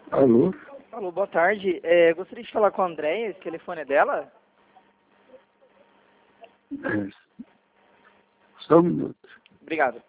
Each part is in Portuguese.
Alô? Alô, boa tarde. Gostaria de falar com a Andréia, esse telefone é dela? Só um minuto. Obrigado.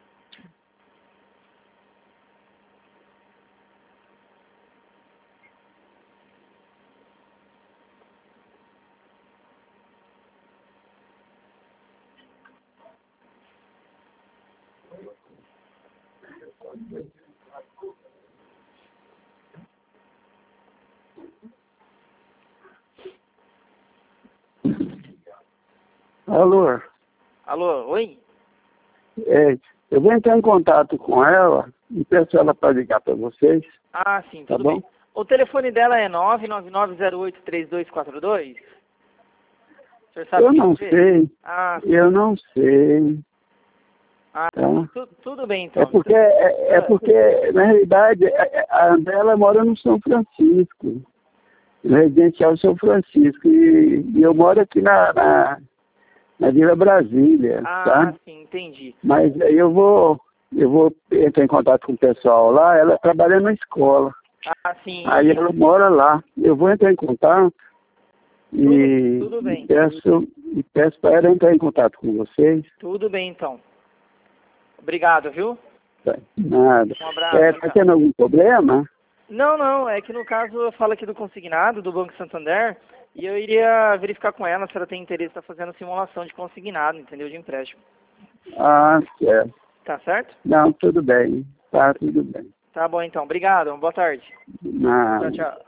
Alô? Alô, oi? Eu vou entrar em contato com ela e peço ela para ligar para vocês. Ah, sim, Tá tudo bom? bem. O telefone dela é 999083242? O senhor sabe Eu não dizer? sei. Ah, Eu não sei. ah Tá? tudo bem, É então. porque, na realidade, a Andréia mora no São Francisco, no residencial São Francisco, e eu moro aqui na Vila Brasília, tá? Sim, entendi. Mas aí eu vou entrar em contato com o pessoal lá, ela trabalha na escola, Ah, sim. aí ela mora lá. Eu vou entrar em contato Tudo bem. e peço para ela entrar em contato com vocês. Tudo bem, então. Obrigado, viu? Nada. Um abraço. Tá tendo algum problema? Não, é que no caso eu falo aqui do consignado, do Banco Santander, e eu iria verificar com ela se ela tem interesse em estar fazendo simulação de consignado, entendeu? De empréstimo. Ah, certo. Tá certo? Não, tudo bem. Tá, tudo bem. Tá bom então. Obrigado. Boa tarde. Nada. Tchau, tchau.